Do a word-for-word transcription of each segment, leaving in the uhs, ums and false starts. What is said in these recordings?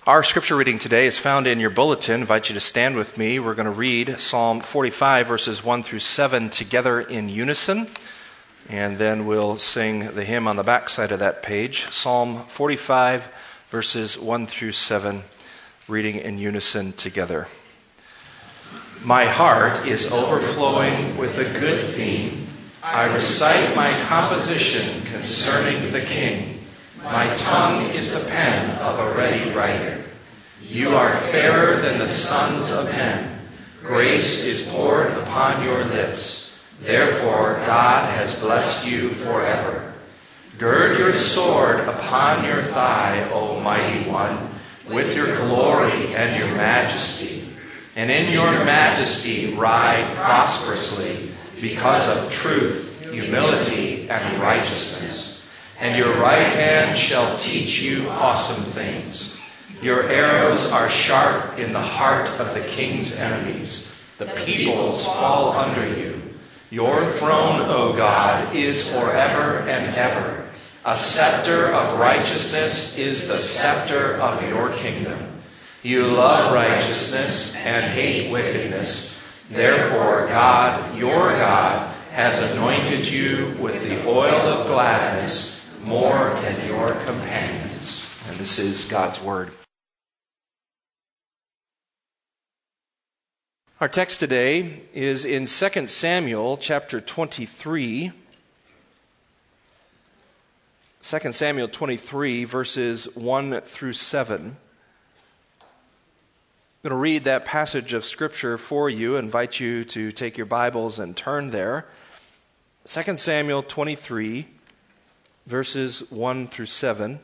Our scripture reading today is found in your bulletin. I invite you to stand with me. We're going to read Psalm forty-five, verses one through seven together in unison, and then we'll sing the hymn on the back side of that page. Psalm forty-five, verses one through seven, reading in unison together. My heart is overflowing with a good theme. I recite my composition concerning the King. My tongue is the pen of a ready writer. You are fairer than the sons of men. Grace is poured upon your lips. Therefore God has blessed you forever. Gird your sword upon your thigh, O mighty one, with your glory and your majesty. And in your majesty ride prosperously because of truth, humility, and righteousness. And your right hand shall teach you awesome things. Your arrows are sharp in the heart of the king's enemies. The peoples fall under you. Your throne, O God, is forever and ever. A scepter of righteousness is the scepter of your kingdom. You love righteousness and hate wickedness. Therefore, God, your God, has anointed you with the oil of gladness more than your companions. And this is God's word. Our text today is in Second Samuel chapter twenty-three. Second Samuel twenty-three, verses one through seven. I'm going to read that passage of Scripture for you. I invite you to take your Bibles and turn there. Second Samuel twenty-three, verses one through seven.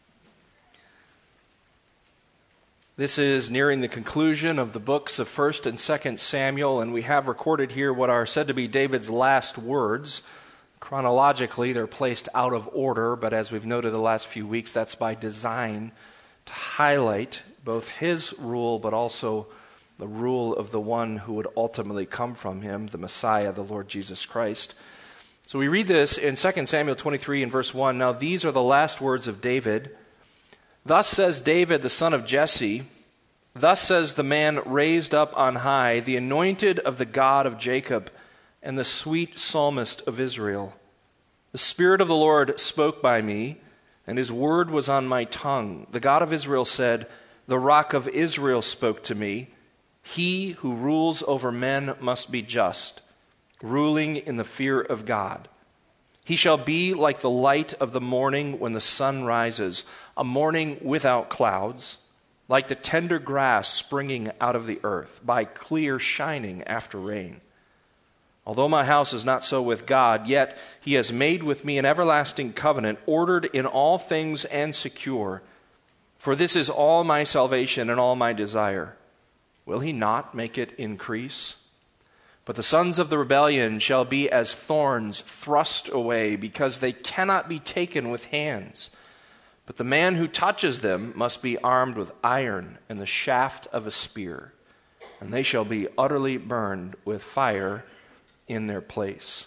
This is nearing the conclusion of the books of First and Second Samuel, and we have recorded here what are said to be David's last words. Chronologically, they're placed out of order, but as we've noted the last few weeks, that's by design to highlight both his rule, but also the rule of the one who would ultimately come from him, the Messiah, the Lord Jesus Christ. So we read this in Second Samuel twenty-three and verse one. Now these are the last words of David. Thus says David, the son of Jesse, thus says the man raised up on high, the anointed of the God of Jacob, and the sweet psalmist of Israel. The Spirit of the Lord spoke by me, and his word was on my tongue. The God of Israel said, the Rock of Israel spoke to me. He who rules over men must be just, ruling in the fear of God. He shall be like the light of the morning when the sun rises, a morning without clouds, like the tender grass springing out of the earth, by clear shining after rain. Although my house is not so with God, yet he has made with me an everlasting covenant, ordered in all things and secure. For this is all my salvation and all my desire. Will he not make it increase? But the sons of the rebellion shall be as thorns thrust away, because they cannot be taken with hands. But the man who touches them must be armed with iron and the shaft of a spear, and they shall be utterly burned with fire in their place.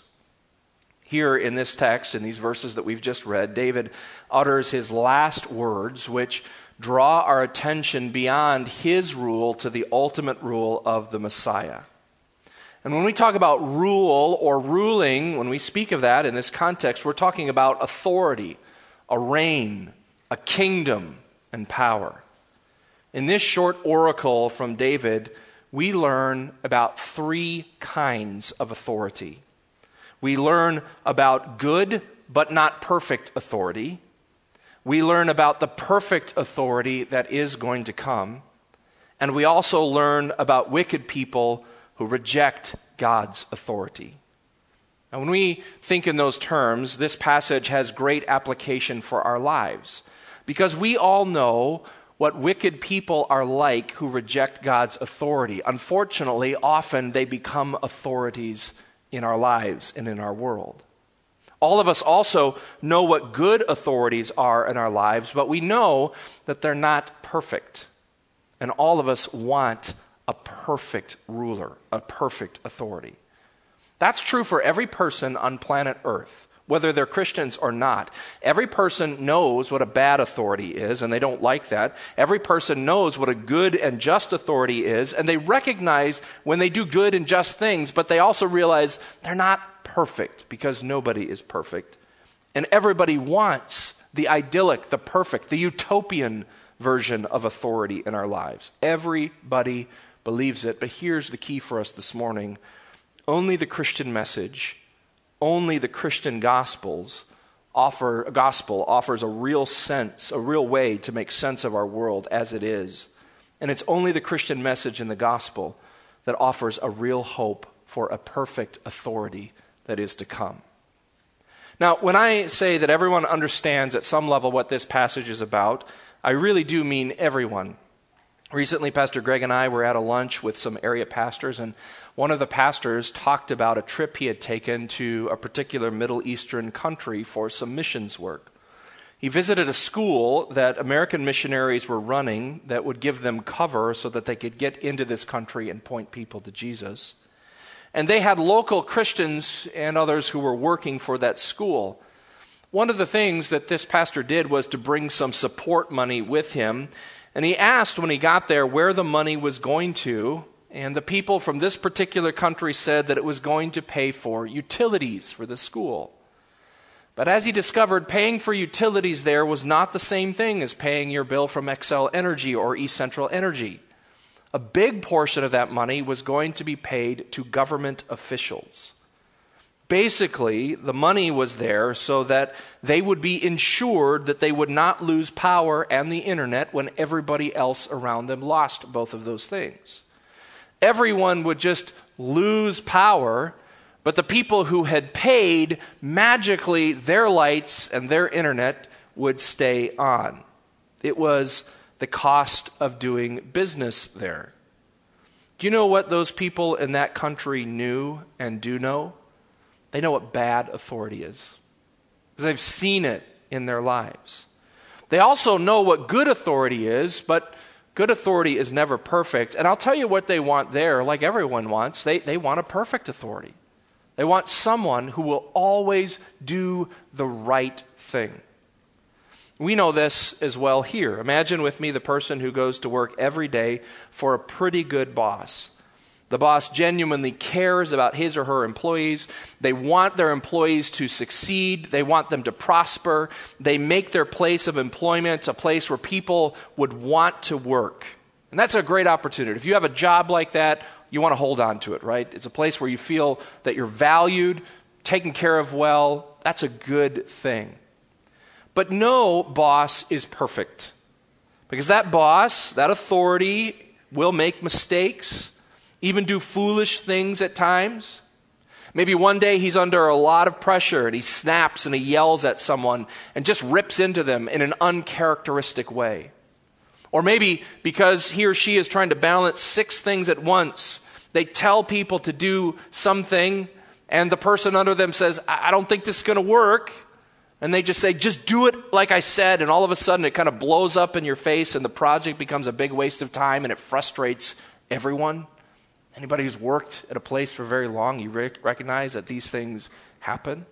Here in this text, in these verses that we've just read, David utters his last words, which draw our attention beyond his rule to the ultimate rule of the Messiah. And when we talk about rule or ruling, when we speak of that in this context, we're talking about authority, a reign, a kingdom, and power. In this short oracle from David, we learn about three kinds of authority. We learn about good but not perfect authority. We learn about the perfect authority that is going to come. And we also learn about wicked people who reject God's authority. Now, when we think in those terms, this passage has great application for our lives, because we all know what wicked people are like who reject God's authority. Unfortunately, often they become authorities in our lives and in our world. All of us also know what good authorities are in our lives, but we know that they're not perfect. And all of us want a perfect ruler, a perfect authority. That's true for every person on planet Earth. whether they're Christians or not. Every person knows what a bad authority is, and they don't like that. Every person knows what a good and just authority is, and they recognize when they do good and just things, but they also realize they're not perfect, because nobody is perfect. And everybody wants the idyllic, the perfect, the utopian version of authority in our lives. Everybody believes it, but here's the key for us this morning. Only the Christian message, only the Christian gospels offer, gospel offers a real sense, a real way to make sense of our world as it is. And it's only the Christian message in the gospel that offers a real hope for a perfect authority that is to come. Now, when I say that everyone understands at some level what this passage is about, I really do mean everyone. Recently, Pastor Greg and I were at a lunch with some area pastors, and one of the pastors talked about a trip he had taken to a particular Middle Eastern country for some missions work. He visited a school that American missionaries were running that would give them cover so that they could get into this country and point people to Jesus. And they had local Christians and others who were working for that school. One of the things that this pastor did was to bring some support money with him. And he asked when he got there where the money was going to. And the people from this particular country said that it was going to pay for utilities for the school. But as he discovered, paying for utilities there was not the same thing as paying your bill from Xcel Energy or East Central Energy. A big portion of that money was going to be paid to government officials. Basically, the money was there so that they would be ensured that they would not lose power and the internet when everybody else around them lost both of those things. Everyone would just lose power, but the people who had paid, magically their lights and their internet would stay on. It was the cost of doing business there. Do you know what those people in that country knew and do know? They know what bad authority is, because they've seen it in their lives. They also know what good authority is, but good authority is never perfect. And I'll tell you what they want there, like everyone wants. They, they want a perfect authority. They want someone who will always do the right thing. We know this as well here. Imagine with me the person who goes to work every day for a pretty good boss. The boss genuinely cares about his or her employees. They want their employees to succeed. They want them to prosper. They make their place of employment a place where people would want to work. And that's a great opportunity. If you have a job like that, you want to hold on to it, right? It's a place where you feel that you're valued, taken care of well. That's a good thing. But no boss is perfect, because that boss, that authority, will make mistakes, even do foolish things at times. Maybe one day he's under a lot of pressure and he snaps and he yells at someone and just rips into them in an uncharacteristic way. Or maybe because he or she is trying to balance six things at once, they tell people to do something and the person under them says, I don't think this is going to work. And they just say, just do it like I said. And all of a sudden it kind of blows up in your face and the project becomes a big waste of time and it frustrates everyone. Anybody who's worked at a place for very long, you rec- recognize that these things happen.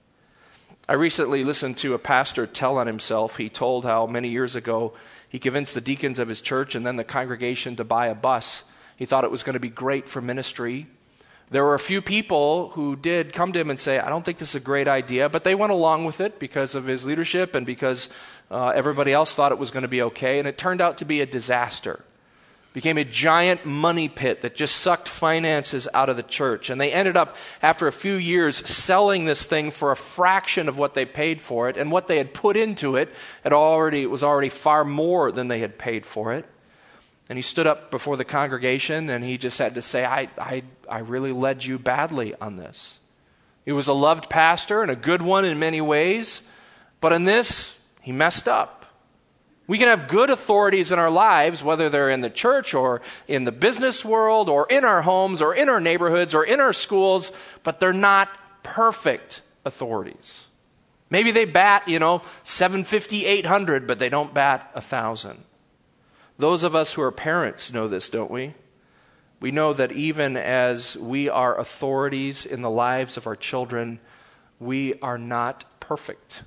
I recently listened to a pastor tell on himself. He told how many years ago he convinced the deacons of his church and then the congregation to buy a bus. He thought it was going to be great for ministry. There were a few people who did come to him and say, I don't think this is a great idea, but they went along with it because of his leadership and because uh, everybody else thought it was going to be okay. And it turned out to be a disaster. Became a giant money pit that just sucked finances out of the church. And they ended up, after a few years, selling this thing for a fraction of what they paid for it. And what they had put into it, it, already, it was already far more than they had paid for it. And he stood up before the congregation and he just had to say, I, I, I really led you badly on this. He was a loved pastor and a good one in many ways. But in this, he messed up. We can have good authorities in our lives, whether they're in the church or in the business world or in our homes or in our neighborhoods or in our schools, but they're not perfect authorities. Maybe they bat, you know, seven fifty, eight hundred, but they don't bat one thousand. Those of us who are parents know this, don't we? We know that even as we are authorities in the lives of our children, we are not perfect.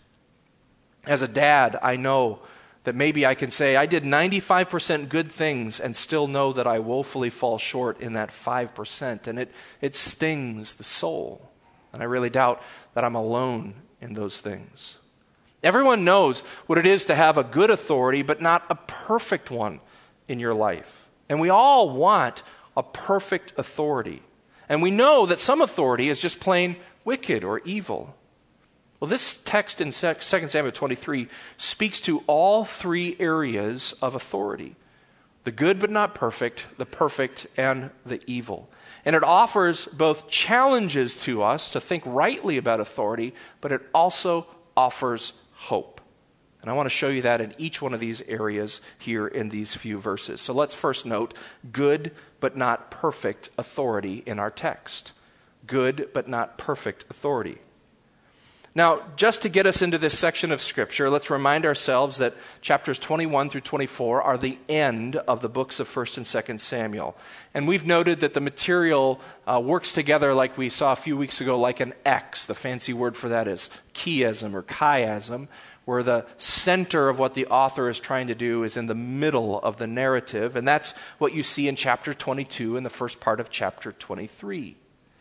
As a dad, I know that maybe I can say, I did ninety-five percent good things and still know that I woefully fall short in that five percent. And it, it stings the soul. And I really doubt that I'm alone in those things. Everyone knows what it is to have a good authority, but not a perfect one in your life. And we all want a perfect authority. And we know that some authority is just plain wicked or evil. Well, this text in Second Samuel twenty-three speaks to all three areas of authority. The good but not perfect, the perfect, and the evil. And it offers both challenges to us to think rightly about authority, but it also offers hope. And I want to show you that in each one of these areas here in these few verses. So let's first note good but not perfect authority in our text. Good but not perfect authority. Now, just to get us into this section of Scripture, let's remind ourselves that chapters twenty-one through twenty-four are the end of the books of First and Second Samuel. And we've noted that the material uh, works together, like we saw a few weeks ago, like an X. The fancy word for that is chiasm or chiasm, where the center of what the author is trying to do is in the middle of the narrative. And that's what you see in chapter twenty-two and the first part of chapter twenty-three.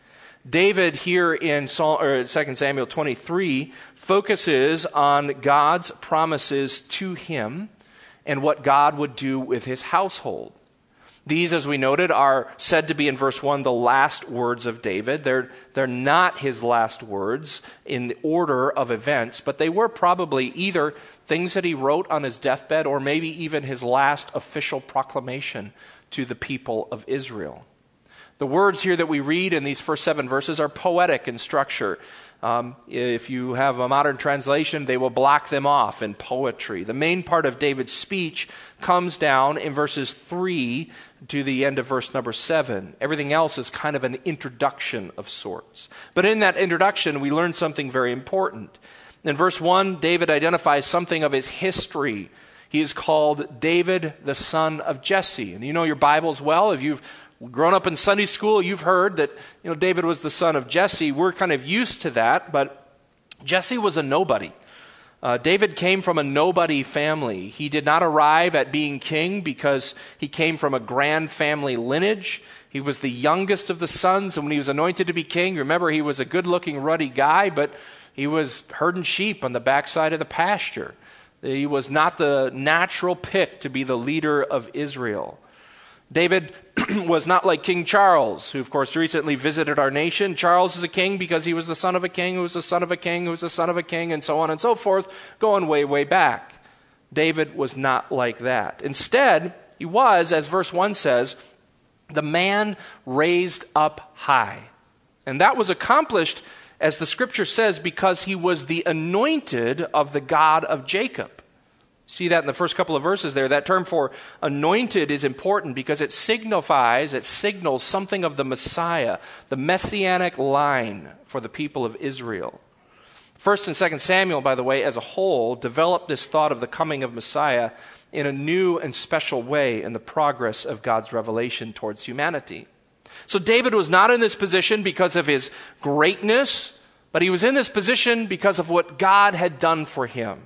David here in Second Samuel twenty-three focuses on God's promises to him and what God would do with his household. These, as we noted, are said to be in verse one the last words of David. They're, they're not his last words in the order of events, but they were probably either things that he wrote on his deathbed or maybe even his last official proclamation to the people of Israel. The words here that we read in these first seven verses are poetic in structure. Um, if you have a modern translation, they will block them off in poetry. The main part of David's speech comes down in verses three to the end of verse number seven. Everything else is kind of an introduction of sorts. But in that introduction, we learn something very important. In verse one, David identifies something of his history. He is called David, the son of Jesse. And you know your Bibles well. If you've grown up in Sunday school, you've heard that you know David was the son of Jesse. We're kind of used to that, but Jesse was a nobody. Uh, David came from a nobody family. He did not arrive at being king because he came from a grand family lineage. He was the youngest of the sons, and when he was anointed to be king, remember, he was a good-looking, ruddy guy, but he was herding sheep on the backside of the pasture. He was not the natural pick to be the leader of Israel. David was not like King Charles, who of course recently visited our nation. Charles is a king because he was the son of a king, who was the son of a king, who was the son of a king, and so on and so forth, going way, way back. David was not like that. Instead, he was, as verse one says, the man raised up high. And that was accomplished, as the scripture says, because he was the anointed of the God of Jacob. See that in the first couple of verses there. That term for anointed is important because it signifies, it signals something of the Messiah, the messianic line for the people of Israel. First and Second Samuel, by the way, as a whole, developed this thought of the coming of Messiah in a new and special way in the progress of God's revelation towards humanity. So David was not in this position because of his greatness, but he was in this position because of what God had done for him.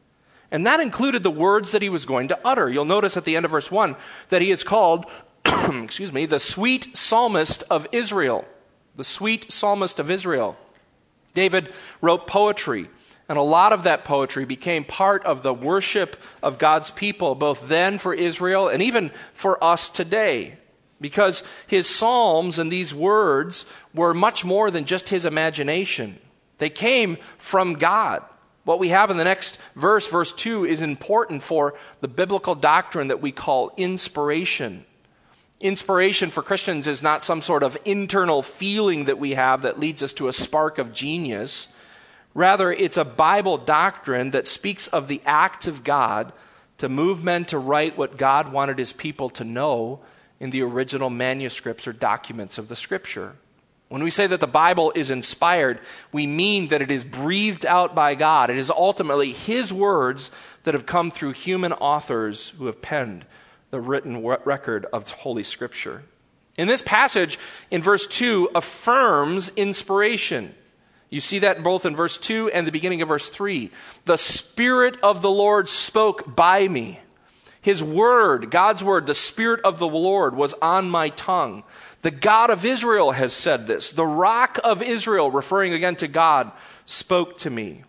And that included the words that he was going to utter. You'll notice at the end of verse one that he is called, excuse me, the sweet psalmist of Israel. The sweet psalmist of Israel. David wrote poetry, and a lot of that poetry became part of the worship of God's people, both then for Israel and even for us today. Because his psalms and these words were much more than just his imagination. They came from God. What we have in the next verse, verse two, is important for the biblical doctrine that we call inspiration. Inspiration for Christians is not some sort of internal feeling that we have that leads us to a spark of genius. Rather, it's a Bible doctrine that speaks of the act of God to move men to write what God wanted his people to know in the original manuscripts or documents of the Scripture. When we say that the Bible is inspired, we mean that it is breathed out by God. It is ultimately his words that have come through human authors who have penned the written record of Holy Scripture. In this passage, in verse two, affirms inspiration. You see that both in verse two and the beginning of verse three. The Spirit of the Lord spoke by me. His word, God's word, the Spirit of the Lord was on my tongue. The God of Israel has said this. The Rock of Israel, referring again to God, spoke to me.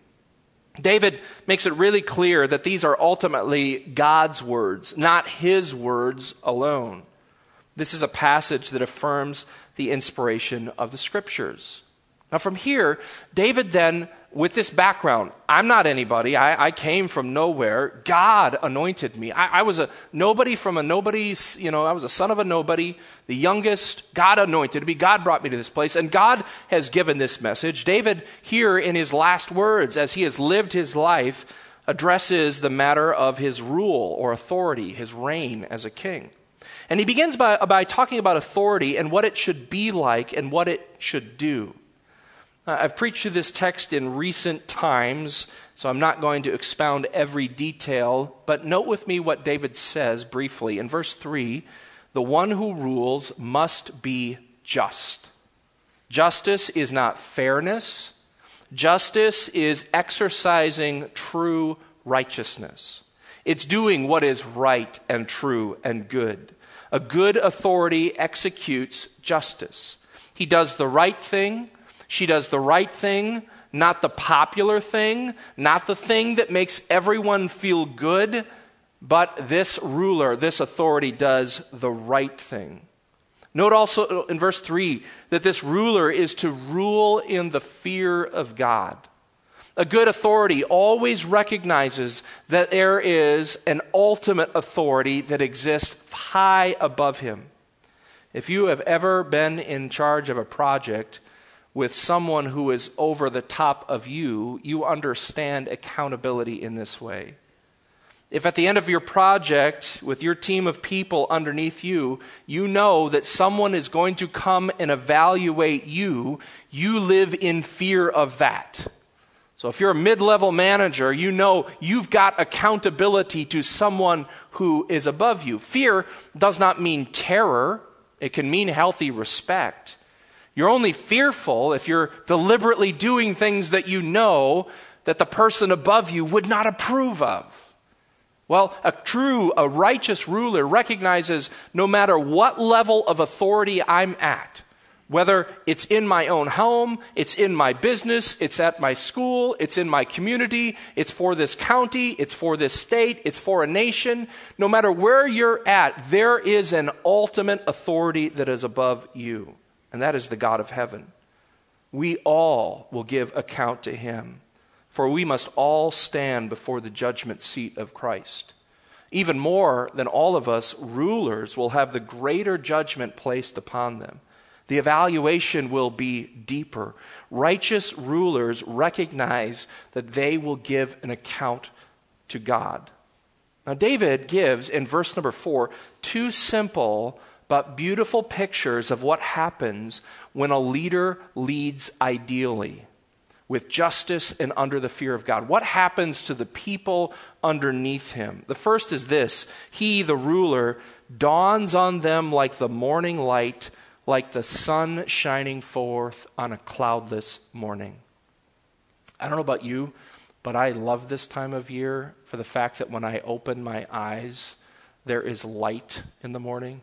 David makes it really clear that these are ultimately God's words, not his words alone. This is a passage that affirms the inspiration of the Scriptures. Now from here, David then, with this background, I'm not anybody. I, I came from nowhere. God anointed me. I, I was a nobody from a nobody's, you know, I was a son of a nobody, the youngest. God anointed me. God brought me to this place. And God has given this message. David here in his last words, as he has lived his life, addresses the matter of his rule or authority, his reign as a king. And he begins by, by talking about authority and what it should be like and what it should do. Uh, I've preached through this text in recent times, so I'm not going to expound every detail, but note with me what David says briefly. In verse three, the one who rules must be just. Justice is not fairness. Justice is exercising true righteousness. It's doing what is right and true and good. A good authority executes justice. He does the right thing. She does the right thing, not the popular thing, not the thing that makes everyone feel good, but this ruler, this authority does the right thing. Note also in verse three that this ruler is to rule in the fear of God. A good authority always recognizes that there is an ultimate authority that exists high above him. If you have ever been in charge of a project with someone who is over the top of you, you understand accountability in this way. If at the end of your project, with your team of people underneath you, you know that someone is going to come and evaluate you, you live in fear of that. So if you're a mid-level manager, you know you've got accountability to someone who is above you. Fear does not mean terror. It can mean healthy respect. You're only fearful if you're deliberately doing things that you know that the person above you would not approve of. Well, a true, a righteous ruler recognizes no matter what level of authority I'm at, whether it's in my own home, it's in my business, it's at my school, it's in my community, it's for this county, it's for this state, it's for a nation, no matter where you're at, there is an ultimate authority that is above you. And that is the God of heaven. We all will give account to him, for we must all stand before the judgment seat of Christ. Even more than all of us, rulers will have the greater judgment placed upon them. The evaluation will be deeper. Righteous rulers recognize that they will give an account to God. Now, David gives in verse number four two simple but beautiful pictures of what happens when a leader leads ideally, with justice and under the fear of God. What happens to the people underneath him? The first is this: he, the ruler, dawns on them like the morning light, like the sun shining forth on a cloudless morning. I don't know about you, but I love this time of year for the fact that when I open my eyes, there is light in the morning.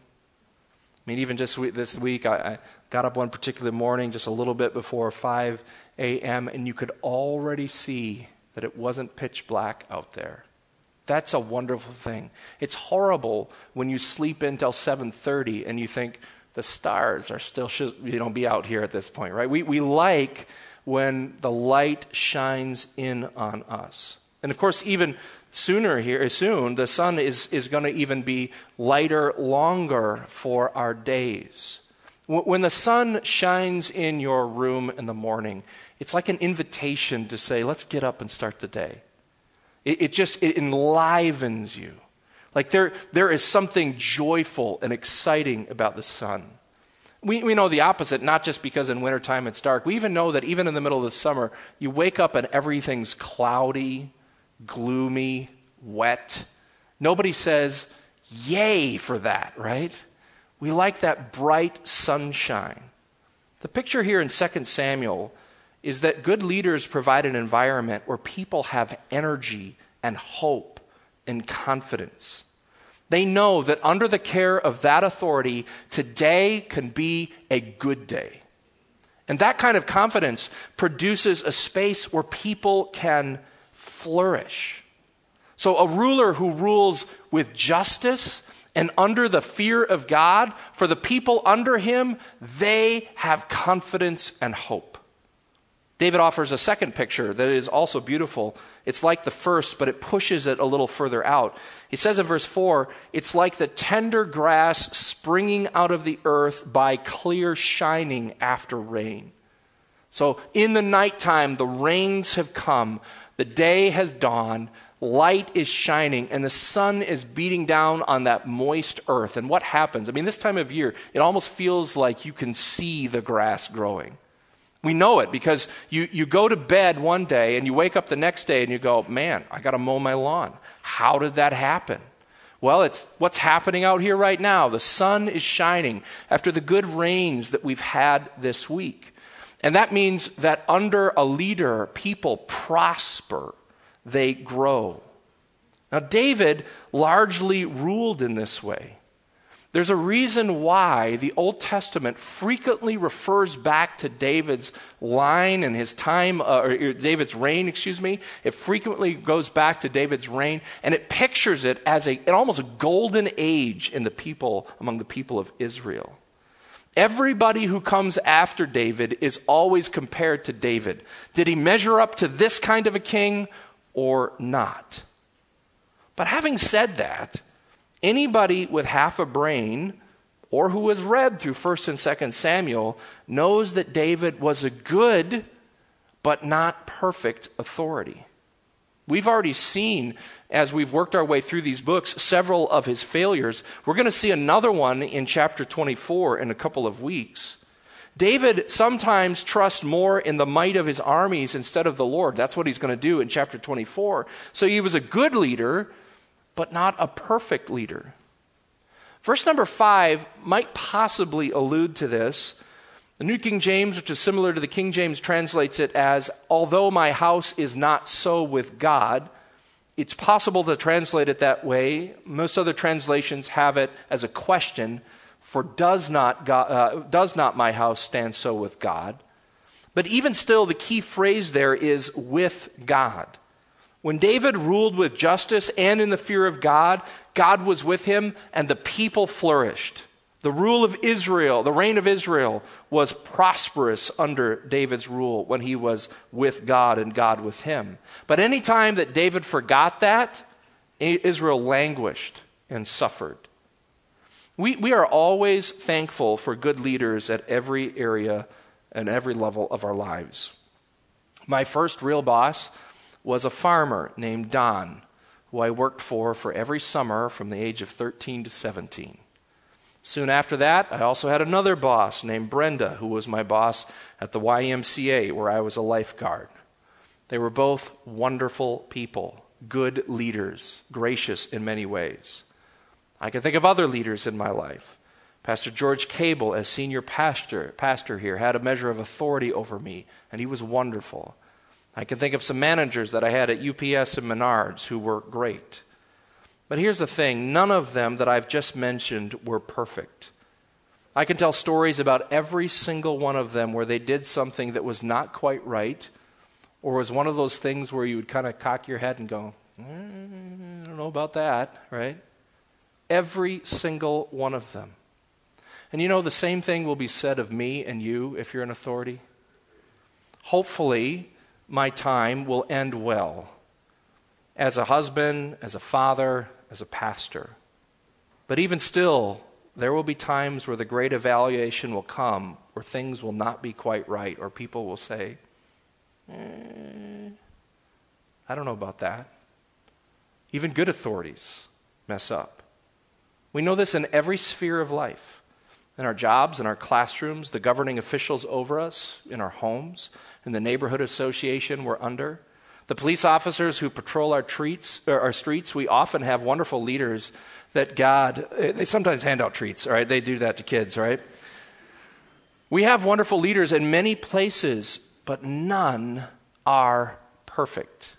I mean, even just this week, I, I got up one particular morning just a little bit before five a.m., and you could already see that it wasn't pitch black out there. That's a wonderful thing. It's horrible when you sleep until seven thirty and you think the stars are still should, you know, be out here at this point, right? We we like when the light shines in on us. And of course, even sooner here, soon, the sun is, is going to even be lighter longer for our days. When the sun shines in your room in the morning, it's like an invitation to say, let's get up and start the day. It, it just it enlivens you. Like there, there is something joyful and exciting about the sun. We, we know the opposite, not just because in wintertime it's dark. We even know that even in the middle of the summer, you wake up and everything's cloudy, gloomy, wet. Nobody says, yay for that, right? We like that bright sunshine. The picture here in Second Samuel is that good leaders provide an environment where people have energy and hope and confidence. They know that under the care of that authority, today can be a good day. And that kind of confidence produces a space where people can flourish. So a ruler who rules with justice and under the fear of God, for the people under him, they have confidence and hope. David offers a second picture that is also beautiful. It's like the first, but it pushes it a little further out. He says in verse four, it's like the tender grass springing out of the earth by clear shining after rain. So in the nighttime, the rains have come, the day has dawned, light is shining, and the sun is beating down on that moist earth. And what happens? I mean, this time of year, it almost feels like you can see the grass growing. We know it because you, you go to bed one day and you wake up the next day and you go, man, I got to mow my lawn. How did that happen? Well, it's what's happening out here right now. The sun is shining after the good rains that we've had this week. And that means that under a leader, people prosper, they grow. Now, David largely ruled in this way. There's a reason why the Old Testament frequently refers back to David's line and his time, uh, or David's reign, excuse me. It frequently goes back to David's reign, and it pictures it as a, an almost a golden age in the people, among the people of Israel. Everybody who comes after David is always compared to David. Did he measure up to this kind of a king or not? But having said that, anybody with half a brain or who has read through First and Second Samuel knows that David was a good but not perfect authority. We've already seen, as we've worked our way through these books, several of his failures. We're going to see another one in chapter twenty-four in a couple of weeks. David sometimes trusts more in the might of his armies instead of the Lord. That's what he's going to do in chapter twenty-four. So he was a good leader, but not a perfect leader. Verse number five might possibly allude to this. The New King James, which is similar to the King James, translates it as, although my house is not so with God. It's possible to translate it that way. Most other translations have it as a question, for does not, God, uh, does not my house stand so with God? But even still, the key phrase there is with God. When David ruled with justice and in the fear of God, God was with him and the people flourished. The rule of Israel, the reign of Israel, was prosperous under David's rule when he was with God and God with him. But any time that David forgot that, Israel languished and suffered. We, we are always thankful for good leaders at every area and every level of our lives. My first real boss was a farmer named Don, who I worked for for every summer from the age of thirteen to seventeen. Soon after that, I also had another boss named Brenda, who was my boss at the Y M C A, where I was a lifeguard. They were both wonderful people, good leaders, gracious in many ways. I can think of other leaders in my life. Pastor George Cable, as senior pastor, pastor here, had a measure of authority over me, and he was wonderful. I can think of some managers that I had at U P S and Menards who were great. But here's the thing, none of them that I've just mentioned were perfect. I can tell stories about every single one of them where they did something that was not quite right, or was one of those things where you would kind of cock your head and go, eh, I don't know about that, right? Every single one of them. And you know, the same thing will be said of me and you if you're an authority. Hopefully, my time will end well. As a husband, as a father, as a pastor. But even still, there will be times where the great evaluation will come, where things will not be quite right, or people will say, eh, I don't know about that. Even good authorities mess up. We know this in every sphere of life. In our jobs, in our classrooms, the governing officials over us, in our homes, in the neighborhood association we're under. The police officers who patrol our, treats, or our streets, we often have wonderful leaders that God, they sometimes hand out treats, all right? They do that to kids, right? We have wonderful leaders in many places, but none are perfect.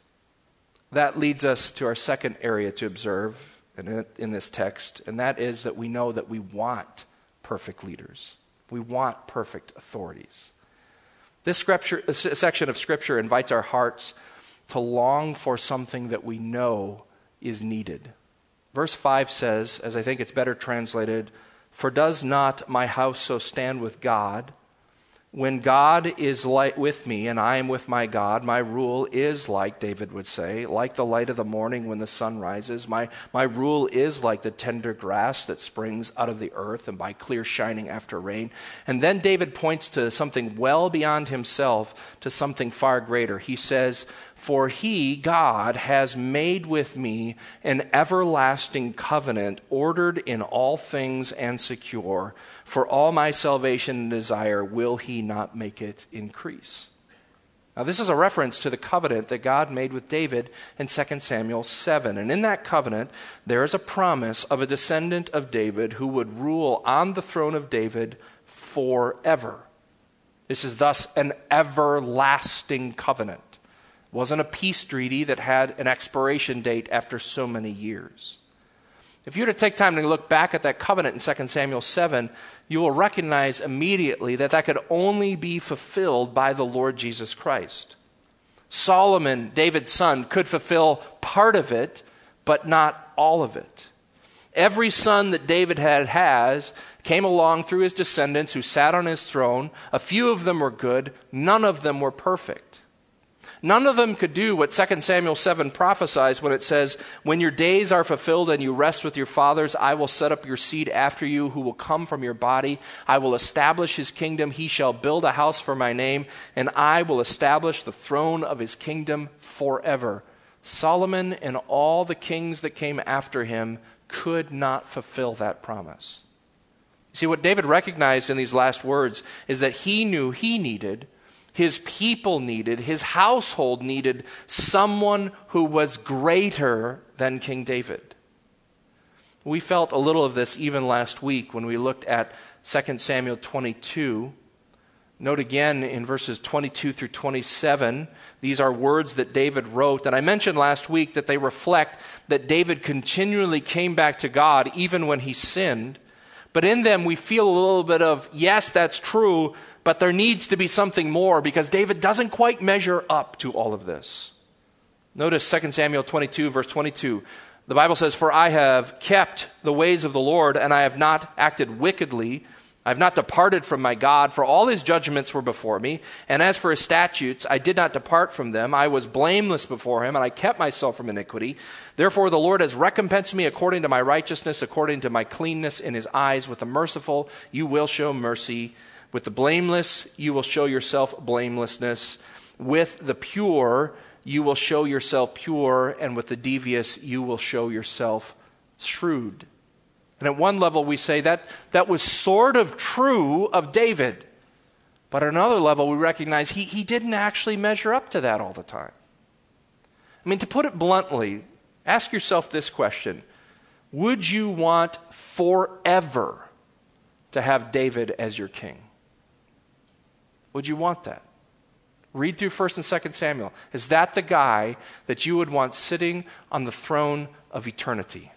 That leads us to our second area to observe in, in this text, and that is that we know that we want perfect leaders. We want perfect authorities. This scripture, this section of Scripture invites our hearts to long for something that we know is needed. Verse five says, as I think it's better translated, "For does not my house so stand with God? When God is light with me and I am with my God, my rule is like," David would say, "like the light of the morning when the sun rises. My, my rule is like the tender grass that springs out of the earth and by clear shining after rain." And then David points to something well beyond himself, to something far greater. He says, "For he, God, has made with me an everlasting covenant, ordered in all things and secure. For all my salvation and desire will he not make it increase." Now this is a reference to the covenant that God made with David in Second Samuel seven. And in that covenant, there is a promise of a descendant of David who would rule on the throne of David forever. This is thus an everlasting covenant. It wasn't a peace treaty that had an expiration date after so many years. If you were to take time to look back at that covenant in Second Samuel seven, you will recognize immediately that that could only be fulfilled by the Lord Jesus Christ. Solomon, David's son, could fulfill part of it, but not all of it. Every son that David had has came along through his descendants who sat on his throne. A few of them were good, none of them were perfect. None of them could do what Second Samuel seven prophesies when it says, "When your days are fulfilled and you rest with your fathers, I will set up your seed after you who will come from your body. I will establish his kingdom. He shall build a house for my name, and I will establish the throne of his kingdom forever." Solomon and all the kings that came after him could not fulfill that promise. See, what David recognized in these last words is that he knew he needed, his people needed, his household needed someone who was greater than King David. We felt a little of this even last week when we looked at Second Samuel twenty-two. Note again in verses twenty-two through twenty-seven, these are words that David wrote. And I mentioned last week that they reflect that David continually came back to God even when he sinned. But in them we feel a little bit of, yes, that's true, but there needs to be something more because David doesn't quite measure up to all of this. Notice Second Samuel twenty-two, verse twenty-two. The Bible says, "For I have kept the ways of the Lord, and I have not acted wickedly. I have not departed from my God, for all his judgments were before me. And as for his statutes, I did not depart from them. I was blameless before him, and I kept myself from iniquity. Therefore the Lord has recompensed me according to my righteousness, according to my cleanness in his eyes. With the merciful you will show mercy. With the blameless you will show yourself blamelessness. With the pure you will show yourself pure, and with the devious you will show yourself shrewd." And at one level we say that that was sort of true of David. But at another level we recognize he, he didn't actually measure up to that all the time. I mean, to put it bluntly, ask yourself this question. Would you want forever to have David as your king? Would you want that? Read through First and Second Samuel. Is that the guy that you would want sitting on the throne of eternity?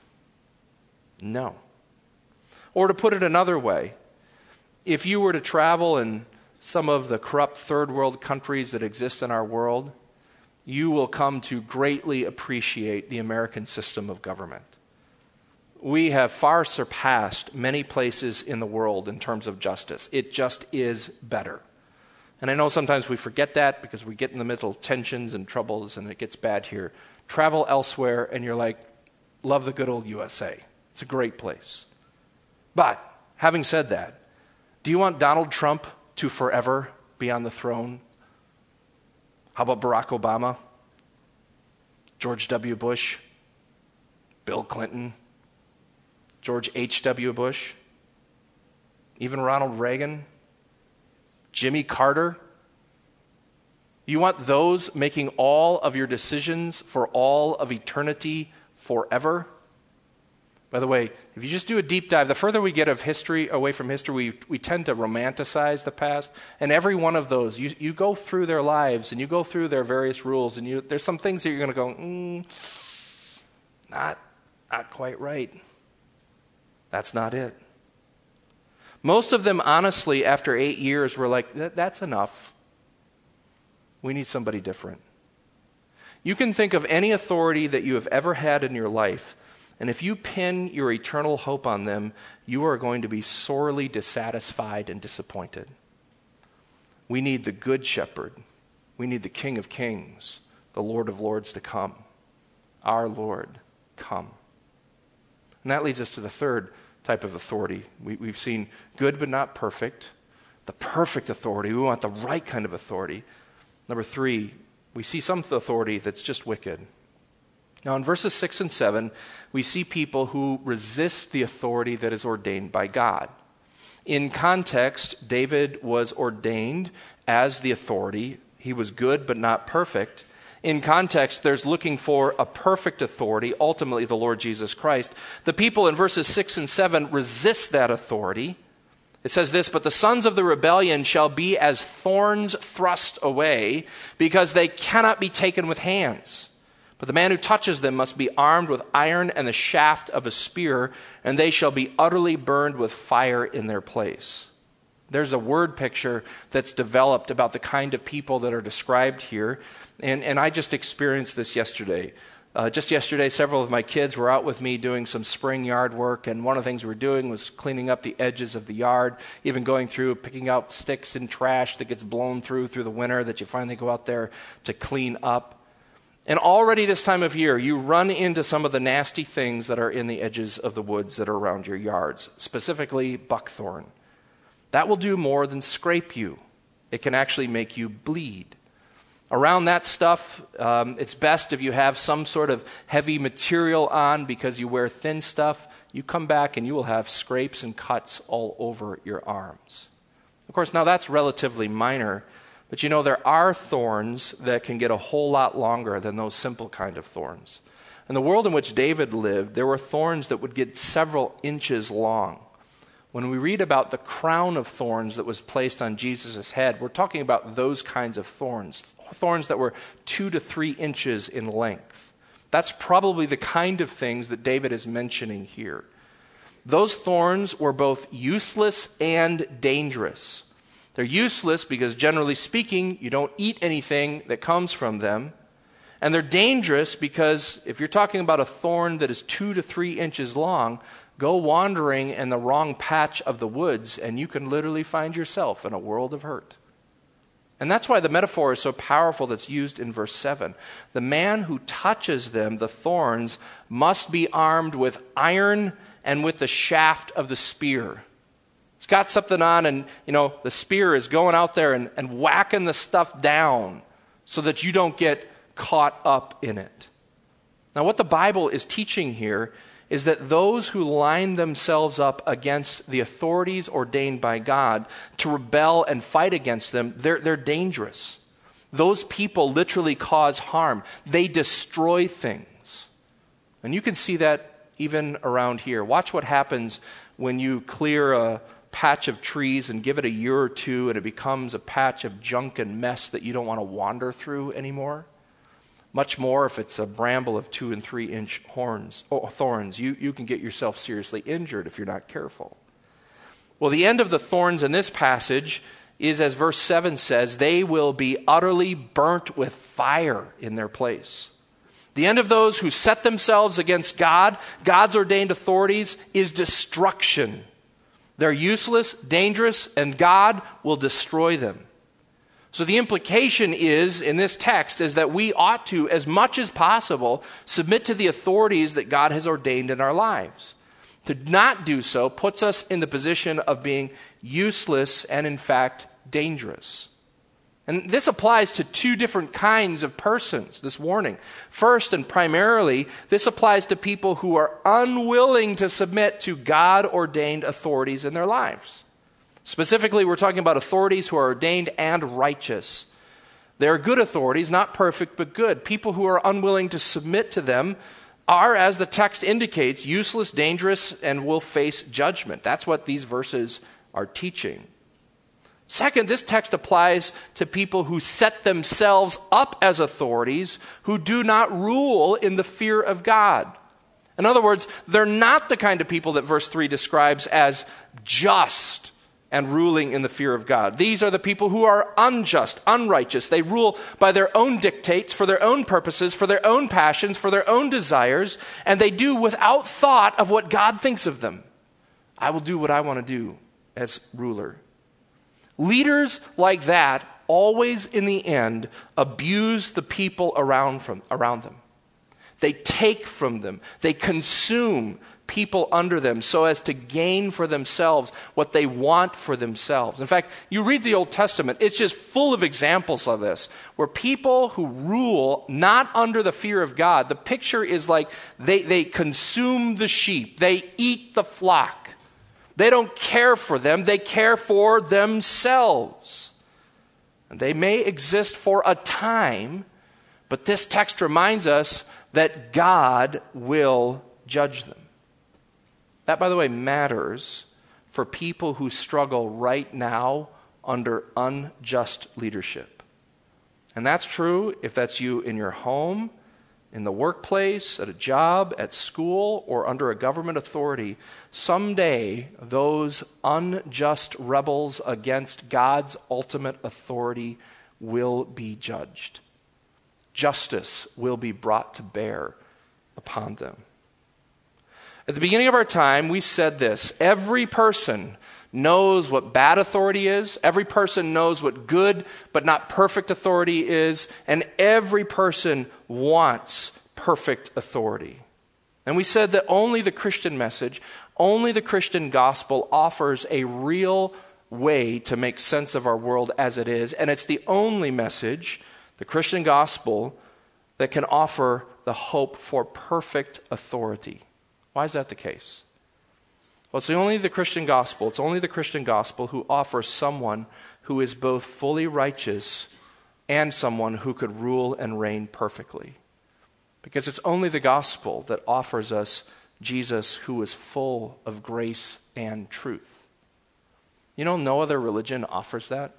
No. Or to put it another way, if you were to travel in some of the corrupt third world countries that exist in our world, you will come to greatly appreciate the American system of government. We have far surpassed many places in the world in terms of justice. It just is better. And I know sometimes we forget that because we get in the middle of tensions and troubles and it gets bad here. Travel elsewhere and you're like, love the good old U S A. It's a great place. But, having said that, do you want Donald Trump to forever be on the throne? How about Barack Obama? George W. Bush? Bill Clinton? George H W. Bush? Even Ronald Reagan? Jimmy Carter? You want those making all of your decisions for all of eternity forever? By the way, if you just do a deep dive, the further we get of history, away from history, we, we tend to romanticize the past. And every one of those, you, you go through their lives and you go through their various rules, and you, there's some things that you're going to go, mm, not, not quite right. That's not it. Most of them, honestly, after eight years, were like, that, that's enough. We need somebody different. You can think of any authority that you have ever had in your life, and if you pin your eternal hope on them, you are going to be sorely dissatisfied and disappointed. We need the Good Shepherd. We need the King of Kings, the Lord of Lords to come. Our Lord, come. And that leads us to the third type of authority. We, we've seen good but not perfect. The perfect authority. We want the right kind of authority. Number three, we see some authority that's just wicked. Now in verses six and seven, we see people who resist the authority that is ordained by God. In context, David was ordained as the authority. He was good but not perfect. In context, there's looking for a perfect authority, ultimately the Lord Jesus Christ. The people in verses six and seven resist that authority. It says this, "But the sons of the rebellion shall be as thorns thrust away, because they cannot be taken with hands. But the man who touches them must be armed with iron and the shaft of a spear, and they shall be utterly burned with fire in their place." There's a word picture that's developed about the kind of people that are described here. And, and I just experienced this yesterday. Uh, just yesterday, several of my kids were out with me doing some spring yard work, and one of the things we were doing was cleaning up the edges of the yard, even going through, picking out sticks and trash that gets blown through through the winter that you finally go out there to clean up. And already this time of year, you run into some of the nasty things that are in the edges of the woods that are around your yards, specifically buckthorn. That will do more than scrape you. It can actually make you bleed. Around that stuff, um, it's best if you have some sort of heavy material on because you wear thin stuff. You come back and you will have scrapes and cuts all over your arms. Of course, now that's relatively minor, but you know there are thorns that can get a whole lot longer than those simple kind of thorns. In the world in which David lived, there were thorns that would get several inches long. When we read about the crown of thorns that was placed on Jesus' head, we're talking about those kinds of thorns, thorns that were two to three inches in length. That's probably the kind of things that David is mentioning here. Those thorns were both useless and dangerous. They're useless because, generally speaking, you don't eat anything that comes from them. And they're dangerous because if you're talking about a thorn that is two to three inches long, go wandering in the wrong patch of the woods and you can literally find yourself in a world of hurt. And that's why the metaphor is so powerful that's used in verse seven. The man who touches them, the thorns, must be armed with iron and with the shaft of the spear. It's got something on and, you know, the spear is going out there and, and whacking the stuff down so that you don't get caught up in it. Now, what the Bible is teaching here is that those who line themselves up against the authorities ordained by God to rebel and fight against them, they're, they're dangerous. Those people literally cause harm. They destroy things. And you can see that even around here. Watch what happens when you clear a patch of trees and give it a year or two and it becomes a patch of junk and mess that you don't want to wander through anymore. Much more if it's a bramble of two and three inch horns, oh, thorns. You, you can get yourself seriously injured if you're not careful. Well, the end of the thorns in this passage is, as verse seven says, they will be utterly burnt with fire in their place. The end of those who set themselves against God, God's ordained authorities, is destruction. They're useless, dangerous, and God will destroy them. So the implication is, in this text, is that we ought to, as much as possible, submit to the authorities that God has ordained in our lives. To not do so puts us in the position of being useless and, in fact, dangerous. And this applies to two different kinds of persons, this warning. First and primarily, this applies to people who are unwilling to submit to God-ordained authorities in their lives. Specifically, we're talking about authorities who are ordained and righteous. They're good authorities, not perfect, but good. People who are unwilling to submit to them are, as the text indicates, useless, dangerous, and will face judgment. That's what these verses are teaching. Second, this text applies to people who set themselves up as authorities who do not rule in the fear of God. In other words, they're not the kind of people that verse three describes as just and ruling in the fear of God. These are the people who are unjust, unrighteous. They rule by their own dictates, for their own purposes, for their own passions, for their own desires, and they do without thought of what God thinks of them. I will do what I want to do as ruler. Leaders like that always, in the end, abuse the people around, from, around them. They take from them. They consume people under them so as to gain for themselves what they want for themselves. In fact, you read the Old Testament, it's just full of examples of this, where people who rule not under the fear of God, the picture is like they, they consume the sheep. They eat the flock. They don't care for them. They care for themselves. And they may exist for a time, but this text reminds us that God will judge them. That, by the way, matters for people who struggle right now under unjust leadership. And that's true if that's you in your home, in the workplace, at a job, at school, or under a government authority. Someday, those unjust rebels against God's ultimate authority will be judged. Justice will be brought to bear upon them. At the beginning of our time, we said this: every person knows what bad authority is, every person knows what good but not perfect authority is, and every person wants perfect authority. And we said that only the Christian message, only the Christian gospel offers a real way to make sense of our world as it is, and it's the only message, the Christian gospel, that can offer the hope for perfect authority. Why is that the case? Well, it's only the Christian gospel, it's only the Christian gospel who offers someone who is both fully righteous and someone who could rule and reign perfectly. Because it's only the gospel that offers us Jesus who is full of grace and truth. You know, no other religion offers that.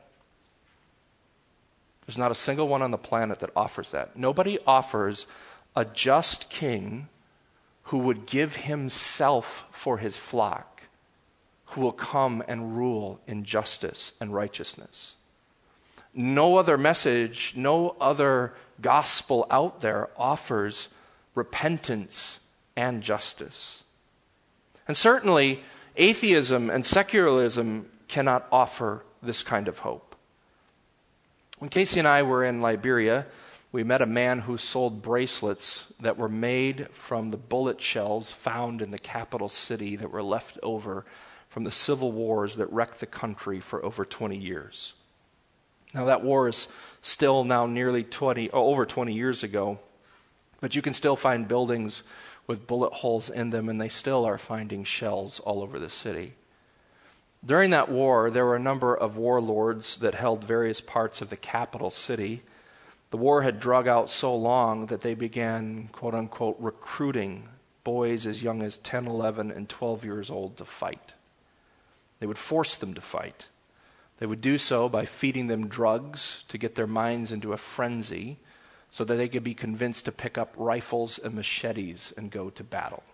There's not a single one on the planet that offers that. Nobody offers a just king who would give himself for his flock, who will come and rule in justice and righteousness. No other message, no other gospel out there offers repentance and justice. And certainly, atheism and secularism cannot offer this kind of hope. When Casey and I were in Liberia, we met a man who sold bracelets that were made from the bullet shells found in the capital city that were left over from the civil wars that wrecked the country for over twenty years. Now that war is still now nearly twenty, oh, over twenty years ago, but you can still find buildings with bullet holes in them, and they still are finding shells all over the city. During that war, there were a number of warlords that held various parts of the capital city. The war had drug out so long that they began, quote unquote, recruiting boys as young as ten, eleven, and twelve years old to fight. They would force them to fight. They would do so by feeding them drugs to get their minds into a frenzy so that they could be convinced to pick up rifles and machetes and go to battle.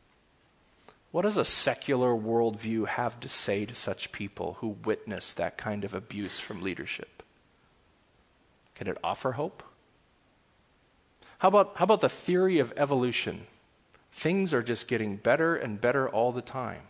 What does a secular worldview have to say to such people who witness that kind of abuse from leadership? Can it offer hope? How about, how about the theory of evolution? Things are just getting better and better all the time.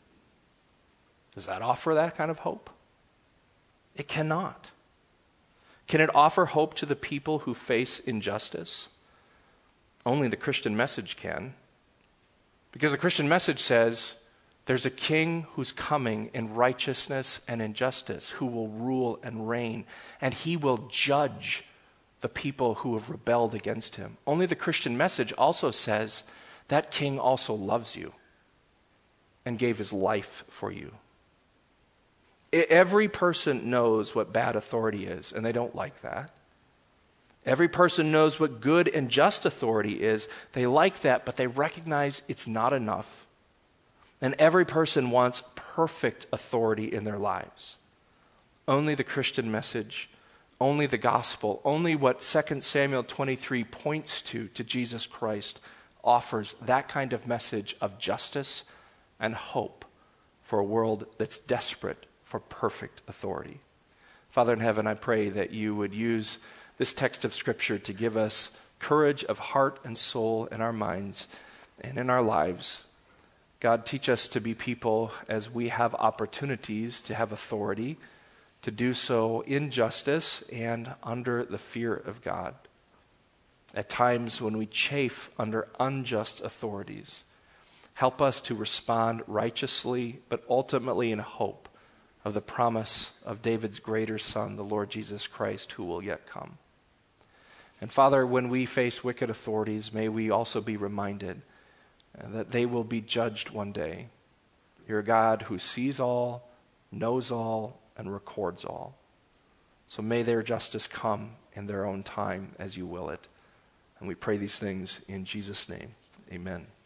Does that offer that kind of hope? It cannot. Can it offer hope to the people who face injustice? Only the Christian message can. Because the Christian message says there's a king who's coming in righteousness and in justice, who will rule and reign, and he will judge the people who have rebelled against him. Only the Christian message also says that king also loves you and gave his life for you. Every person knows what bad authority is, and they don't like that. Every person knows what good and just authority is. They like that, but they recognize it's not enough. And every person wants perfect authority in their lives. Only the Christian message, only the gospel, only what Second Samuel twenty-three points to, to Jesus Christ, offers that kind of message of justice and hope for a world that's desperate for perfect authority. Father in heaven, I pray that you would use this text of Scripture to give us courage of heart and soul in our minds and in our lives. God, teach us to be people as we have opportunities to have authority, to do so in justice and under the fear of God. At times when we chafe under unjust authorities, help us to respond righteously, but ultimately in hope of the promise of David's greater Son, the Lord Jesus Christ, who will yet come. And Father, when we face wicked authorities, may we also be reminded that they will be judged one day. You're a God who sees all, knows all, and records all. So may their justice come in their own time as you will it. And we pray these things in Jesus' name. Amen.